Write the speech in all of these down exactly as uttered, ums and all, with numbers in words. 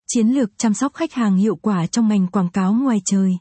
Chiến lược chăm sóc khách hàng hiệu quả trong ngành quảng cáo ngoài trời.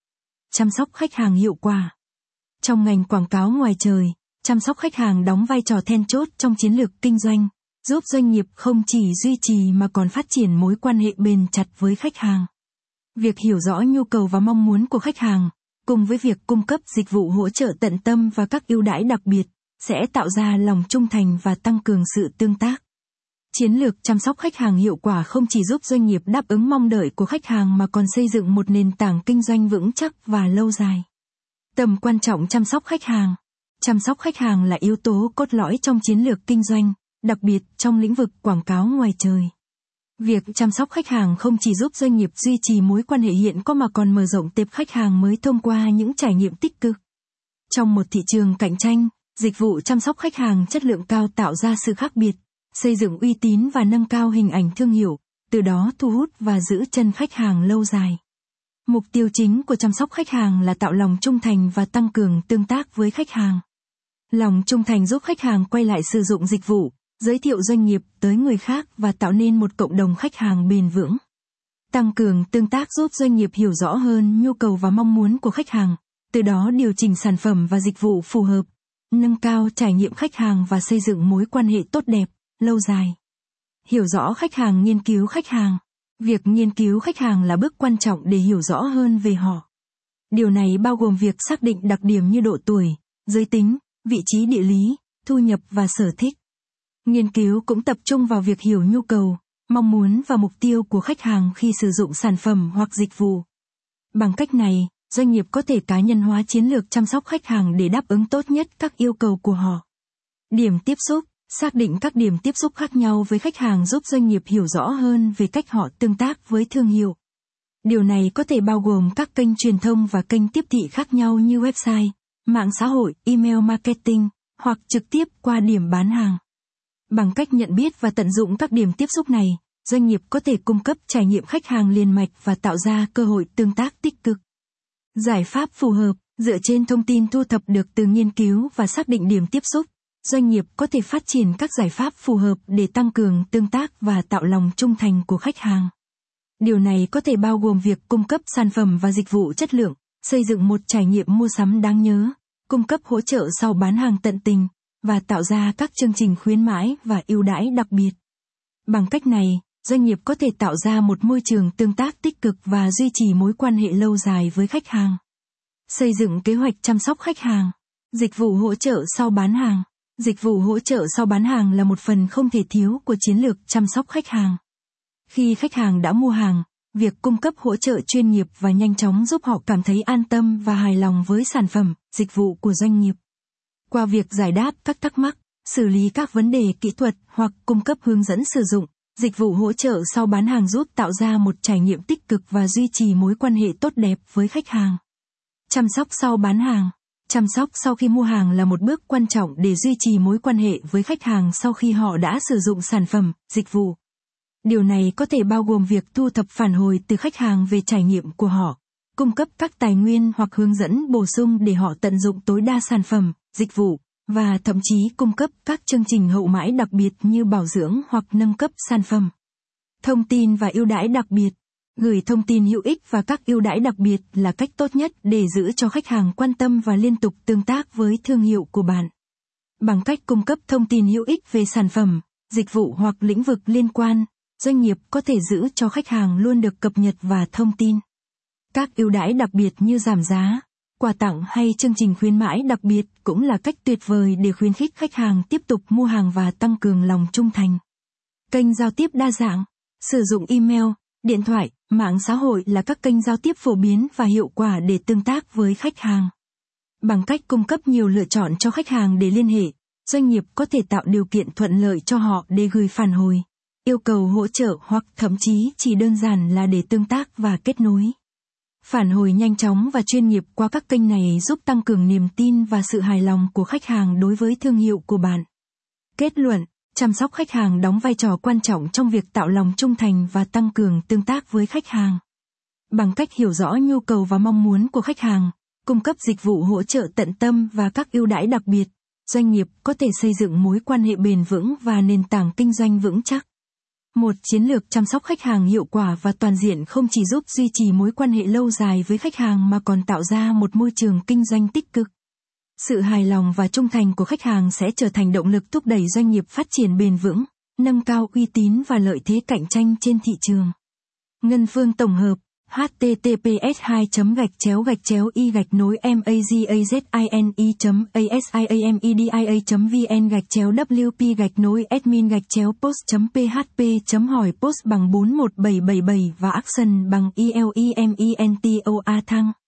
Chăm sóc khách hàng hiệu quả. Trong ngành quảng cáo ngoài trời, chăm sóc khách hàng đóng vai trò then chốt trong chiến lược kinh doanh, giúp doanh nghiệp không chỉ duy trì mà còn phát triển mối quan hệ bền chặt với khách hàng. Việc hiểu rõ nhu cầu và mong muốn của khách hàng, cùng với việc cung cấp dịch vụ hỗ trợ tận tâm và các ưu đãi đặc biệt, sẽ tạo ra lòng trung thành và tăng cường sự tương tác. Chiến lược chăm sóc khách hàng hiệu quả không chỉ giúp doanh nghiệp đáp ứng mong đợi của khách hàng mà còn xây dựng một nền tảng kinh doanh vững chắc và lâu dài. Tầm quan trọng chăm sóc khách hàng. Chăm sóc khách hàng là yếu tố cốt lõi trong chiến lược kinh doanh, đặc biệt trong lĩnh vực quảng cáo ngoài trời. Việc chăm sóc khách hàng không chỉ giúp doanh nghiệp duy trì mối quan hệ hiện có mà còn mở rộng tệp khách hàng mới thông qua những trải nghiệm tích cực. Trong một thị trường cạnh tranh, dịch vụ chăm sóc khách hàng chất lượng cao tạo ra sự khác biệt, xây dựng uy tín và nâng cao hình ảnh thương hiệu, từ đó thu hút và giữ chân khách hàng lâu dài. Mục tiêu chính của chăm sóc khách hàng là tạo lòng trung thành và tăng cường tương tác với khách hàng. Lòng trung thành giúp khách hàng quay lại sử dụng dịch vụ, giới thiệu doanh nghiệp tới người khác và tạo nên một cộng đồng khách hàng bền vững. Tăng cường tương tác giúp doanh nghiệp hiểu rõ hơn nhu cầu và mong muốn của khách hàng, từ đó điều chỉnh sản phẩm và dịch vụ phù hợp, nâng cao trải nghiệm khách hàng và xây dựng mối quan hệ tốt đẹp, lâu dài. Hiểu rõ khách hàng, nghiên cứu khách hàng. Việc nghiên cứu khách hàng là bước quan trọng để hiểu rõ hơn về họ. Điều này bao gồm việc xác định đặc điểm như độ tuổi, giới tính, vị trí địa lý, thu nhập và sở thích. Nghiên cứu cũng tập trung vào việc hiểu nhu cầu, mong muốn và mục tiêu của khách hàng khi sử dụng sản phẩm hoặc dịch vụ. Bằng cách này, doanh nghiệp có thể cá nhân hóa chiến lược chăm sóc khách hàng để đáp ứng tốt nhất các yêu cầu của họ. Điểm tiếp xúc. Xác định các điểm tiếp xúc khác nhau với khách hàng giúp doanh nghiệp hiểu rõ hơn về cách họ tương tác với thương hiệu. Điều này có thể bao gồm các kênh truyền thông và kênh tiếp thị khác nhau như website, mạng xã hội, email marketing, hoặc trực tiếp qua điểm bán hàng. Bằng cách nhận biết và tận dụng các điểm tiếp xúc này, doanh nghiệp có thể cung cấp trải nghiệm khách hàng liền mạch và tạo ra cơ hội tương tác tích cực. Giải pháp phù hợp. Dựa trên thông tin thu thập được từ nghiên cứu và xác định điểm tiếp xúc, doanh nghiệp có thể phát triển các giải pháp phù hợp để tăng cường tương tác và tạo lòng trung thành của khách hàng. Điều này có thể bao gồm việc cung cấp sản phẩm và dịch vụ chất lượng, xây dựng một trải nghiệm mua sắm đáng nhớ, cung cấp hỗ trợ sau bán hàng tận tình, và tạo ra các chương trình khuyến mãi và ưu đãi đặc biệt. Bằng cách này, doanh nghiệp có thể tạo ra một môi trường tương tác tích cực và duy trì mối quan hệ lâu dài với khách hàng. Xây dựng kế hoạch chăm sóc khách hàng. Dịch vụ hỗ trợ sau bán hàng. Dịch vụ hỗ trợ sau bán hàng là một phần không thể thiếu của chiến lược chăm sóc khách hàng. Khi khách hàng đã mua hàng, việc cung cấp hỗ trợ chuyên nghiệp và nhanh chóng giúp họ cảm thấy an tâm và hài lòng với sản phẩm, dịch vụ của doanh nghiệp. Qua việc giải đáp các thắc mắc, xử lý các vấn đề kỹ thuật hoặc cung cấp hướng dẫn sử dụng, dịch vụ hỗ trợ sau bán hàng giúp tạo ra một trải nghiệm tích cực và duy trì mối quan hệ tốt đẹp với khách hàng. Chăm sóc sau bán hàng. Chăm sóc sau khi mua hàng là một bước quan trọng để duy trì mối quan hệ với khách hàng sau khi họ đã sử dụng sản phẩm, dịch vụ. Điều này có thể bao gồm việc thu thập phản hồi từ khách hàng về trải nghiệm của họ, cung cấp các tài nguyên hoặc hướng dẫn bổ sung để họ tận dụng tối đa sản phẩm, dịch vụ, và thậm chí cung cấp các chương trình hậu mãi đặc biệt như bảo dưỡng hoặc nâng cấp sản phẩm. Thông tin và ưu đãi đặc biệt. Gửi thông tin hữu ích và các ưu đãi đặc biệt là cách tốt nhất để giữ cho khách hàng quan tâm và liên tục tương tác với thương hiệu của bạn. Bằng cách cung cấp thông tin hữu ích về sản phẩm, dịch vụ hoặc lĩnh vực liên quan, doanh nghiệp có thể giữ cho khách hàng luôn được cập nhật và thông tin. Các ưu đãi đặc biệt như giảm giá, quà tặng hay chương trình khuyến mãi đặc biệt cũng là cách tuyệt vời để khuyến khích khách hàng tiếp tục mua hàng và tăng cường lòng trung thành. Kênh giao tiếp đa dạng. Sử dụng email, điện thoại, mạng xã hội là các kênh giao tiếp phổ biến và hiệu quả để tương tác với khách hàng. Bằng cách cung cấp nhiều lựa chọn cho khách hàng để liên hệ, doanh nghiệp có thể tạo điều kiện thuận lợi cho họ để gửi phản hồi, yêu cầu hỗ trợ hoặc thậm chí chỉ đơn giản là để tương tác và kết nối. Phản hồi nhanh chóng và chuyên nghiệp qua các kênh này giúp tăng cường niềm tin và sự hài lòng của khách hàng đối với thương hiệu của bạn. Kết luận. Chăm sóc khách hàng đóng vai trò quan trọng trong việc tạo lòng trung thành và tăng cường tương tác với khách hàng. Bằng cách hiểu rõ nhu cầu và mong muốn của khách hàng, cung cấp dịch vụ hỗ trợ tận tâm và các ưu đãi đặc biệt, doanh nghiệp có thể xây dựng mối quan hệ bền vững và nền tảng kinh doanh vững chắc. Một chiến lược chăm sóc khách hàng hiệu quả và toàn diện không chỉ giúp duy trì mối quan hệ lâu dài với khách hàng mà còn tạo ra một môi trường kinh doanh tích cực. Sự hài lòng và trung thành của khách hàng sẽ trở thành động lực thúc đẩy doanh nghiệp phát triển bền vững, nâng cao uy tín và lợi thế cạnh tranh trên thị trường. Ngân Phương tổng hợp h t t p s hai gạch chéo gạch chéo y gạch nối magazine chấm asiamedia chấm vn gạch chéo wp gạch nối admin gạch chéo post chấm php chấm hỏi post bằng bốn một bảy bảy bảy và action bằng elementor thăng.